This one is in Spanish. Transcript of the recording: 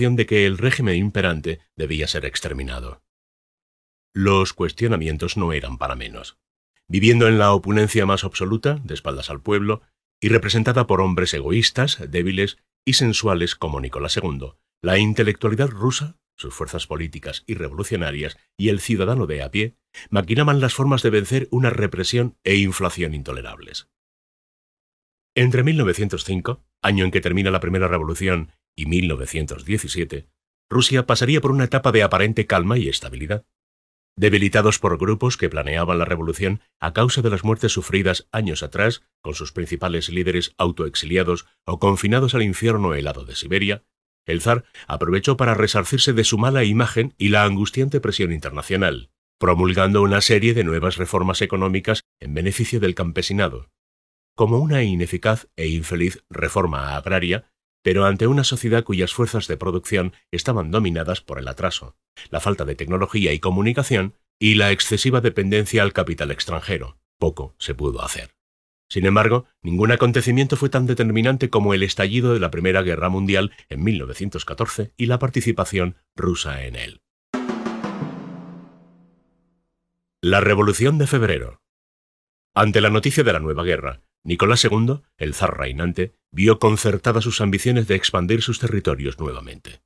de que el régimen imperante debía ser exterminado. Los cuestionamientos no eran para menos. Viviendo en la opulencia más absoluta, de espaldas al pueblo, y representada por hombres egoístas, débiles y sensuales como Nicolás II, la intelectualidad rusa, sus fuerzas políticas y revolucionarias y el ciudadano de a pie maquinaban las formas de vencer una represión e inflación intolerables. Entre 1905, año en que termina la Primera Revolución, y 1917, Rusia pasaría por una etapa de aparente calma y estabilidad. Debilitados por grupos que planeaban la revolución a causa de las muertes sufridas años atrás, con sus principales líderes autoexiliados o confinados al infierno helado de Siberia, el zar aprovechó para resarcirse de su mala imagen y la angustiante presión internacional, promulgando una serie de nuevas reformas económicas en beneficio del campesinado, como una ineficaz e infeliz reforma agraria, pero ante una sociedad cuyas fuerzas de producción estaban dominadas por el atraso, la falta de tecnología y comunicación y la excesiva dependencia al capital extranjero. Poco se pudo hacer. Sin embargo, ningún acontecimiento fue tan determinante como el estallido de la Primera Guerra Mundial en 1914 y la participación rusa en él. La Revolución de Febrero. Ante la noticia de la nueva guerra, Nicolás II, el zar reinante, vio concertadas sus ambiciones de expandir sus territorios nuevamente.